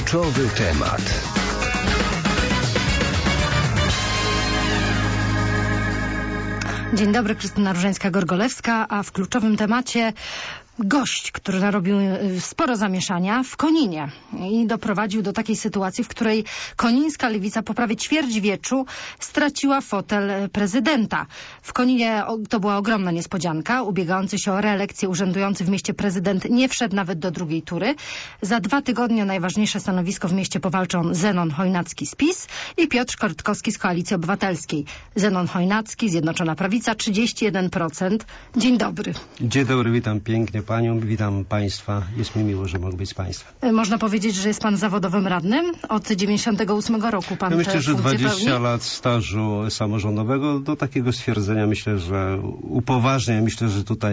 Kluczowy temat. Dzień dobry, Krystyna Różańska-Gorgolewska, a w kluczowym temacie gość, który narobił sporo zamieszania w Koninie i doprowadził do takiej sytuacji, w której konińska lewica po prawie ćwierćwieczu straciła fotel prezydenta. W Koninie to była ogromna niespodzianka. Ubiegający się o reelekcję urzędujący w mieście prezydent nie wszedł nawet do drugiej tury. Za 2 tygodnie najważniejsze stanowisko w mieście powalczą Zenon Chojnacki z PiS i Piotr Korytkowski z Koalicji Obywatelskiej. Zenon Chojnacki, Zjednoczona Prawica, 31%. Dzień dobry. Dzień dobry, witam pięknie panią, witam państwa. Jest mi miło, że mogę być z państwem. Można powiedzieć, że jest pan zawodowym radnym? Od 98 roku pan myślę, że 20 pełni? lat stażu samorządowego. Do takiego stwierdzenia myślę, że upoważnia. Myślę, że tutaj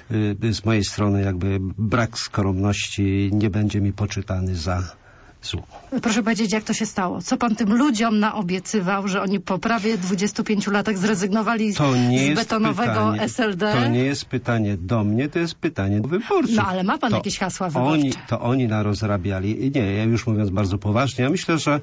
z mojej strony jakby brak skromności nie będzie mi poczytany za zło. Proszę powiedzieć, jak to się stało? Co pan tym ludziom naobiecywał, że oni po prawie 25 latach zrezygnowali z betonowego SLD? To nie jest pytanie do mnie, to jest pytanie do wyborców. No ale ma pan jakieś hasła wyborcze? Oni narozrabiali. Nie, ja już mówiąc bardzo poważnie, ja myślę, że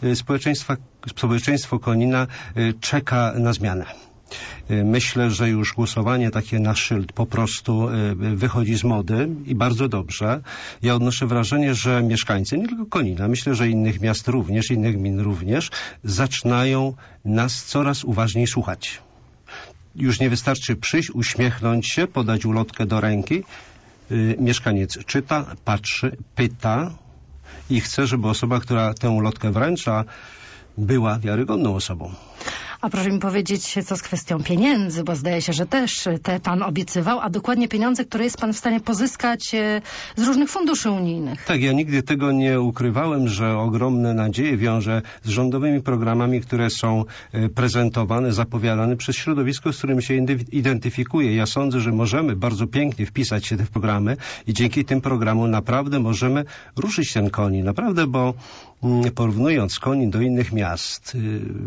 społeczeństwo Konina czeka na zmianę. Myślę, że już głosowanie takie na szyld po prostu wychodzi z mody i bardzo dobrze. Ja odnoszę wrażenie, że mieszkańcy, nie tylko Konina, myślę, że innych miast również, innych gmin również, zaczynają nas coraz uważniej słuchać. Już nie wystarczy przyjść, uśmiechnąć się, podać ulotkę do ręki. Mieszkaniec czyta, patrzy, pyta i chce, żeby osoba, która tę ulotkę wręcza, była wiarygodną osobą. A proszę mi powiedzieć, co z kwestią pieniędzy, bo zdaje się, że też te pan obiecywał, a dokładnie pieniądze, które jest pan w stanie pozyskać z różnych funduszy unijnych. Tak, ja nigdy tego nie ukrywałem, że ogromne nadzieje wiążę z rządowymi programami, które są prezentowane, zapowiadane przez środowisko, z którym się identyfikuję. Ja sądzę, że możemy bardzo pięknie wpisać się w te programy i dzięki tym programom naprawdę możemy ruszyć ten Konin. Naprawdę, bo porównując Konin do innych miast,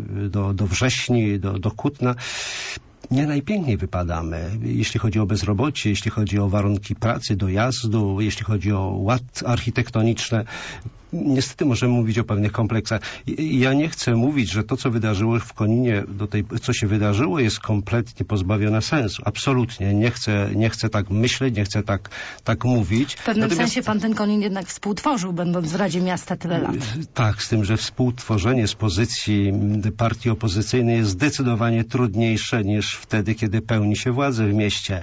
do Wrześni, do Kutna, nie najpiękniej wypadamy, jeśli chodzi o bezrobocie, jeśli chodzi o warunki pracy, dojazdu, jeśli chodzi o ład architektoniczny. Niestety możemy mówić o pewnych kompleksach. Ja nie chcę mówić, że to, co wydarzyło w Koninie, co się wydarzyło, jest kompletnie pozbawione sensu. Absolutnie. Nie chcę tak myśleć, nie chcę tak mówić. W pewnym sensie pan ten Konin jednak współtworzył, będąc w Radzie Miasta tyle lat. Tak, z tym, że współtworzenie z pozycji partii opozycyjnej jest zdecydowanie trudniejsze niż wtedy, kiedy pełni się władzę w mieście.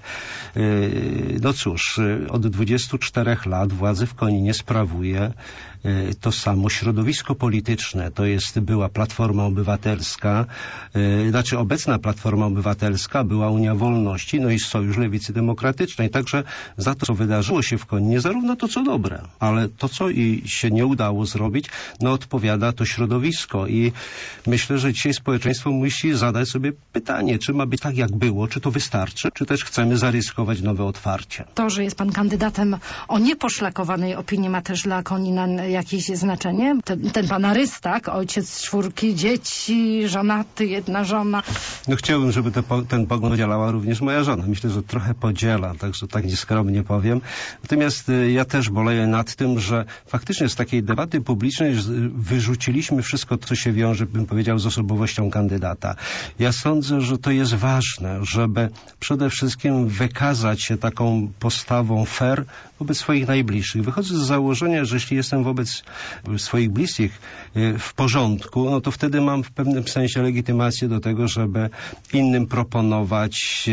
No cóż, od 24 lat władzę w Koninie sprawuje to samo środowisko polityczne. To była Platforma Obywatelska, obecna Platforma Obywatelska, była Unia Wolności, no i Sojusz Lewicy Demokratycznej. Także za to, co wydarzyło się w Koninie, zarówno to, co dobre, ale to, co się nie udało zrobić, odpowiada to środowisko. I myślę, że dzisiaj społeczeństwo musi zadać sobie pytanie, czy ma być tak, jak było, czy to wystarczy, czy też chcemy zaryzykować nowe otwarcie. To, że jest pan kandydatem o nieposzlakowanej opinii, ma też dla Konina jakieś znaczenie? Ten pan Arystak, ojciec 4 dzieci, żonaty, 1 żona. No chciałbym, żeby ten pogląd podzielała również moja żona. Myślę, że trochę podziela, także tak nieskromnie powiem. Natomiast ja też boleję nad tym, że faktycznie z takiej debaty publicznej wyrzuciliśmy wszystko, co się wiąże, bym powiedział, z osobowością kandydata. Ja sądzę, że to jest ważne, żeby przede wszystkim wykazać się taką postawą fair wobec swoich najbliższych. Wychodzę z założenia, że jeśli jestem wobec swoich bliskich w porządku, no to wtedy mam w pewnym sensie legitymację do tego, żeby innym proponować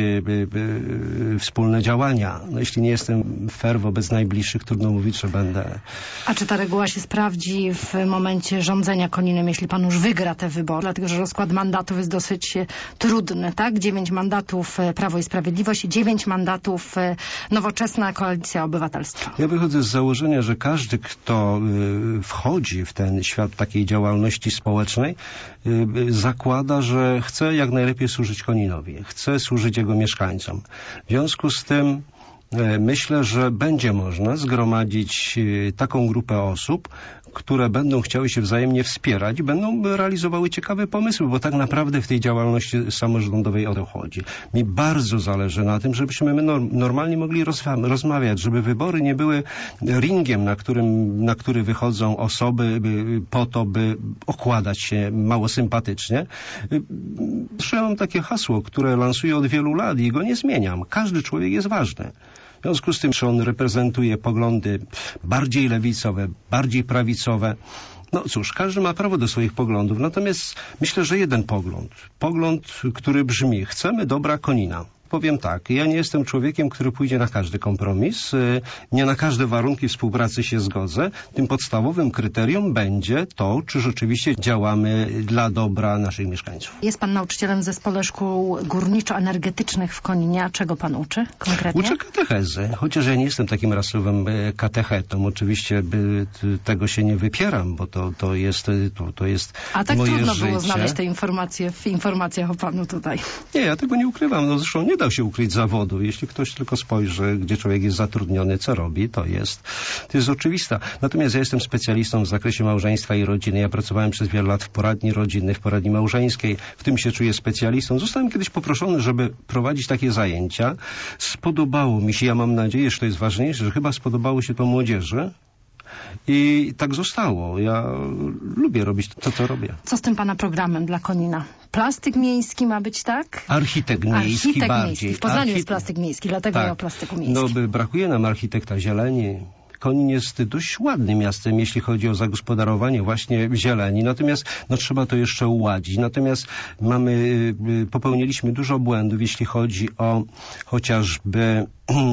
wspólne działania. No jeśli nie jestem fair wobec najbliższych, trudno mówić, że będę... A czy ta reguła się sprawdzi w momencie rządzenia Koninem, jeśli pan już wygra te wybory? Dlatego, że rozkład mandatów jest dosyć trudny, tak? 9 mandatów Prawo i Sprawiedliwość i 9 mandatów Nowoczesna Koalicja Obywatelstwa. Ja wychodzę z założenia, że każdy, kto wchodzi w ten świat takiej działalności społecznej, zakłada, że chce jak najlepiej służyć Koninowi, chce służyć jego mieszkańcom. W związku z tym myślę, że będzie można zgromadzić taką grupę osób, które będą chciały się wzajemnie wspierać i będą realizowały ciekawe pomysły, bo tak naprawdę w tej działalności samorządowej o to chodzi. Mi bardzo zależy na tym, żebyśmy my normalnie mogli rozmawiać, żeby wybory nie były ringiem, na który wychodzą osoby po to, by okładać się mało sympatycznie. Ja mam takie hasło, które lansuję od wielu lat i go nie zmieniam. Każdy człowiek jest ważny. W związku z tym, że on reprezentuje poglądy bardziej lewicowe, bardziej prawicowe, no cóż, każdy ma prawo do swoich poglądów. Natomiast myślę, że jeden pogląd, który brzmi: chcemy dobra Konina. Powiem tak, ja nie jestem człowiekiem, który pójdzie na każdy kompromis, nie na każde warunki współpracy się zgodzę. Tym podstawowym kryterium będzie to, czy rzeczywiście działamy dla dobra naszych mieszkańców. Jest pan nauczycielem w zespole szkół górniczo-energetycznych w Koninie. A czego pan uczy konkretnie? Uczę katechezy, chociaż ja nie jestem takim rasowym katechetą. Oczywiście tego się nie wypieram, bo to jest A tak moje trudno życie. było znaleźć te informacje w informacjach o panu tutaj. Nie, ja tego nie ukrywam. No zresztą nie da się ukryć zawodu. Jeśli ktoś tylko spojrzy, gdzie człowiek jest zatrudniony, co robi, to jest oczywiste. Natomiast ja jestem specjalistą w zakresie małżeństwa i rodziny. Ja pracowałem przez wiele lat w poradni rodzinnej, w poradni małżeńskiej. W tym się czuję specjalistą. Zostałem kiedyś poproszony, żeby prowadzić takie zajęcia. Spodobało mi się, ja mam nadzieję, że to jest ważniejsze, że chyba spodobało się to młodzieży. I tak zostało. Ja lubię robić to, co robię. Co z tym pana programem dla Konina? Plastyk miejski ma być, tak? Architekt miejski bardziej. Miejski. W Poznaniu jest plastyk miejski, dlatego tak. o plastyku miejskim. No, brakuje nam architekta zieleni. Konin jest dość ładnym miastem, jeśli chodzi o zagospodarowanie właśnie zieleni. Natomiast trzeba to jeszcze uładzić. Natomiast popełniliśmy dużo błędów, jeśli chodzi o chociażby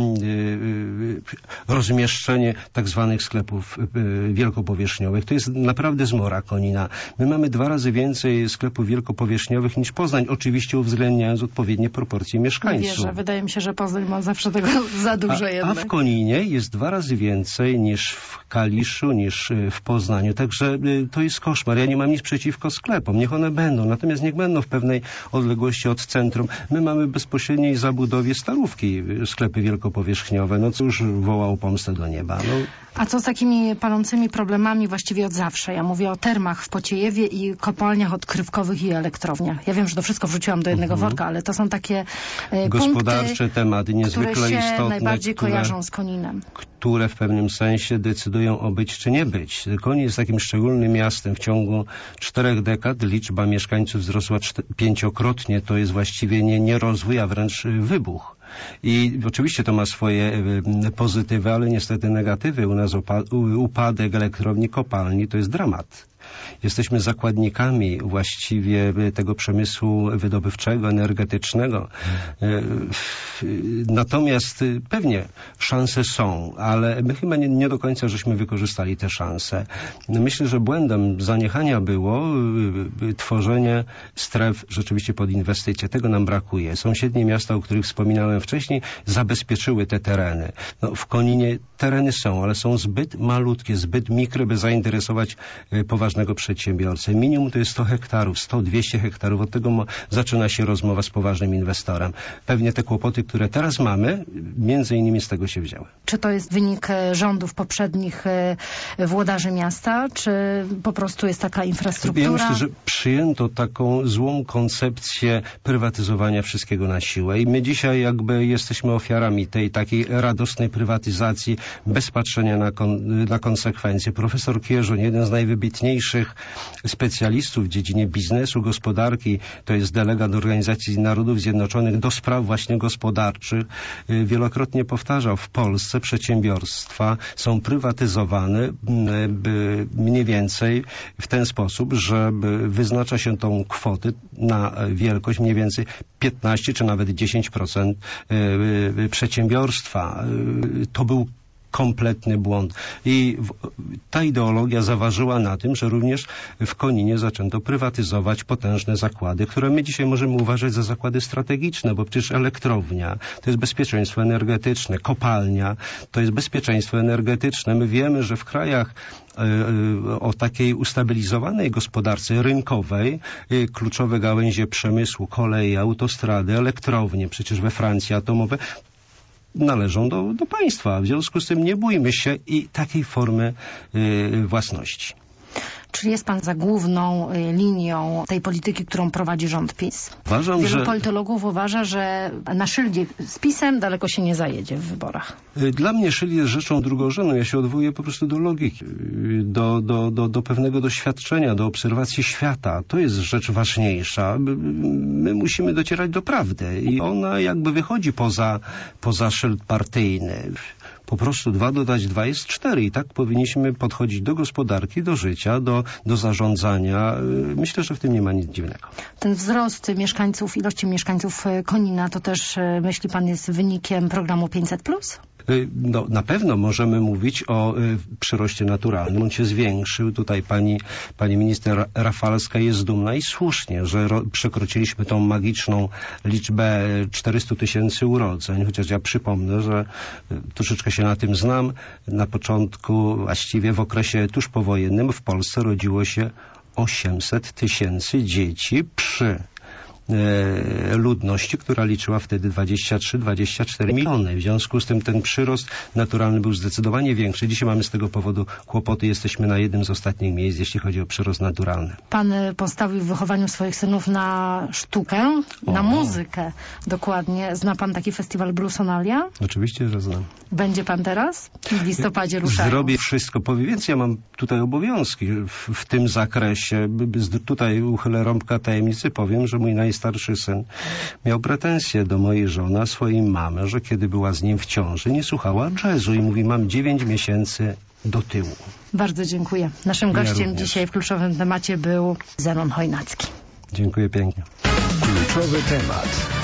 rozmieszczenie tak zwanych sklepów wielkopowierzchniowych. To jest naprawdę zmora Konina. My mamy 2 razy więcej sklepów wielkopowierzchniowych niż Poznań, oczywiście uwzględniając odpowiednie proporcje mieszkańców. Wierzę, wydaje mi się, że Poznań ma zawsze tego za dużo jednak. A w Koninie jest 2 razy więcej niż w Kaliszu, niż w Poznaniu. Także to jest koszmar. Ja nie mam nic przeciwko sklepom. Niech one będą. Natomiast niech będą w pewnej odległości od centrum. My mamy w bezpośredniej zabudowie Starówki sklepy wielkopowierzchniowe. No cóż, wołał pomstę do nieba. No. A co z takimi palącymi problemami właściwie od zawsze? Ja mówię o termach w Pociejewie i kopalniach odkrywkowych i elektrowniach. Ja wiem, że to wszystko wrzuciłam do jednego worka, ale to są takie gospodarcze tematy niezwykle które się istotne, najbardziej kojarzą z Koninem. Które w pewnym sensie decydują o być czy nie być. Konin jest takim szczególnym miastem. W ciągu 4 dekad liczba mieszkańców wzrosła 5-krotnie. To jest właściwie nie rozwój, a wręcz wybuch. I oczywiście to ma swoje pozytywy, ale niestety negatywy. U nas upadek elektrowni, kopalni to jest dramat. Jesteśmy zakładnikami właściwie tego przemysłu wydobywczego, energetycznego. Natomiast pewnie szanse są, ale my chyba nie do końca żeśmy wykorzystali te szanse. Myślę, że błędem zaniechania było tworzenie stref rzeczywiście pod inwestycje. Tego nam brakuje. Sąsiednie miasta, o których wspominałem wcześniej, zabezpieczyły te tereny. W Koninie tereny są, ale są zbyt malutkie, zbyt mikre, by zainteresować poważnego przedsiębiorcę. Minimum to jest 100 hektarów, 100-200 hektarów. Od tego zaczyna się rozmowa z poważnym inwestorem. Pewnie te kłopoty, które teraz mamy, między innymi z tego się wzięły. Czy to jest wynik rządów poprzednich włodarzy miasta, czy po prostu jest taka infrastruktura? Ja myślę, że przyjęto taką złą koncepcję prywatyzowania wszystkiego na siłę i my dzisiaj jakby jesteśmy ofiarami tej takiej radosnej prywatyzacji bez patrzenia na konsekwencje. Profesor Kierzon, jeden z najwybitniejszych specjalistów w dziedzinie biznesu, gospodarki, to jest delegat Organizacji Narodów Zjednoczonych do spraw właśnie gospodarczych, wielokrotnie powtarzał, w Polsce przedsiębiorstwa są prywatyzowane mniej więcej w ten sposób, że wyznacza się tą kwotę na wielkość mniej więcej 15 czy nawet 10% przedsiębiorstwa. To był kompletny błąd. I ta ideologia zaważyła na tym, że również w Koninie zaczęto prywatyzować potężne zakłady, które my dzisiaj możemy uważać za zakłady strategiczne, bo przecież elektrownia to jest bezpieczeństwo energetyczne, kopalnia to jest bezpieczeństwo energetyczne. My wiemy, że w krajach o takiej ustabilizowanej gospodarce rynkowej kluczowe gałęzie przemysłu, koleje, autostrady, elektrownie, przecież we Francji atomowe, należą do państwa. W związku z tym nie bójmy się i takiej formy własności. Czy jest pan za główną linią tej polityki, którą prowadzi rząd PiS? Uważam, Wielu politologów uważa, że na szyldzie z PiS-em daleko się nie zajedzie w wyborach. Dla mnie szyld jest rzeczą drugorzędną. Ja się odwołuję po prostu do logiki, do pewnego doświadczenia, do obserwacji świata. To jest rzecz ważniejsza. My musimy docierać do prawdy i ona jakby wychodzi poza szyld partyjny. Po prostu 2 dodać 2 jest 4 i tak powinniśmy podchodzić do gospodarki, do życia, do zarządzania. Myślę, że w tym nie ma nic dziwnego. Ten wzrost ilości mieszkańców Konina to też, myśli pan, jest wynikiem programu 500+? No, na pewno możemy mówić o przyroście naturalnym. On się zwiększył. Tutaj pani minister Rafalska jest dumna i słusznie, że przekroczyliśmy tą magiczną liczbę 400 000 urodzeń. Chociaż ja przypomnę, że troszeczkę się na tym znam. Na początku, właściwie w okresie tuż powojennym w Polsce rodziło się 800 000 dzieci przy ludności, która liczyła wtedy 23-24 miliony. W związku z tym ten przyrost naturalny był zdecydowanie większy. Dzisiaj mamy z tego powodu kłopoty. Jesteśmy na jednym z ostatnich miejsc, jeśli chodzi o przyrost naturalny. Pan postawił w wychowaniu swoich synów na sztukę, na muzykę dokładnie. Zna pan taki festiwal Bluesonalia? Oczywiście, że znam. Będzie pan teraz? W listopadzie ruszają. Zrobię wszystko. Więc ja mam tutaj obowiązki w tym zakresie. Tutaj uchylę rąbka tajemnicy, powiem, że mój najstarszy syn miał pretensje do mojej żony, swojej mamy, że kiedy była z nim w ciąży, nie słuchała jazzu i mówi, mam 9 miesięcy do tyłu. Bardzo dziękuję. Naszym gościem dzisiaj w kluczowym temacie był Zenon Chojnacki. Dziękuję pięknie. Kluczowy temat.